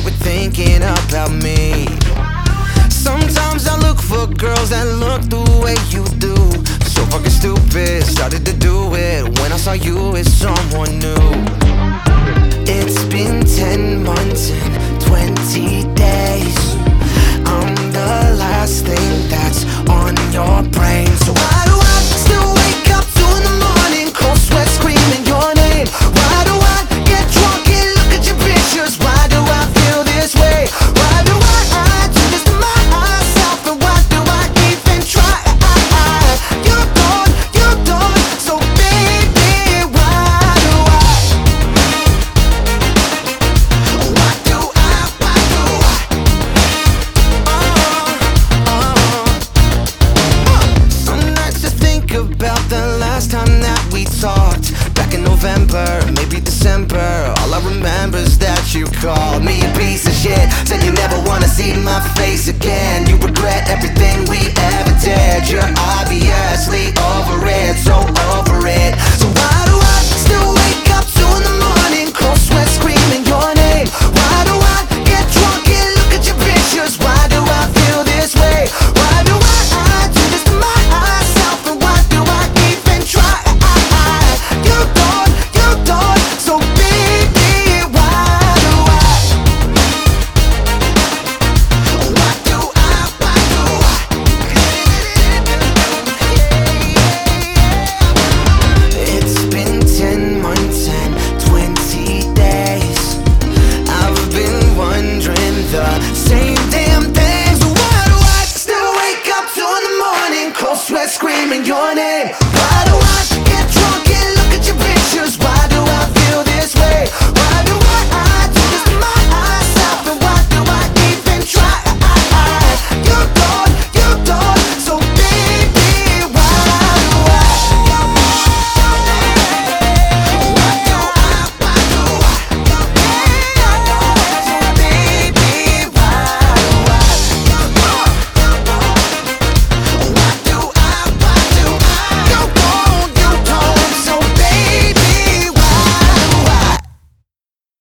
were thinking about me. Sometimes I look for girls that look the way you do. So fucking stupid, started to do it when I saw you with someone new. It's been 10 months and 20 days. I'm the last thing that's on your brain. So why do I still wake up 2 in the morning, cold sweat screaming your name? Why do I get drunk and look at your pictures? Why do I feel this way? Why do I do this to myself? And why do I even try? You're gone, so baby, why do I? Some nights I think about the last time that we talked, back in November, maybe December. All I remember is that you called me a piece of shit, said you never wanna see my face again. You regret everything we ever did. You're obviously over it, so over it. So why do I still wake up 2 in the morning, cold sweat screaming your name? Why do I get drunk and look at your pictures? Why do I feel this way? Why do I do this to myself? And why do I even try? You're gone, so baby, why do I? It's been 10 months and 20 days. I've been wondering the same damn things. Why do I still wake up 2 in the morning, cold sweat screaming your name? Why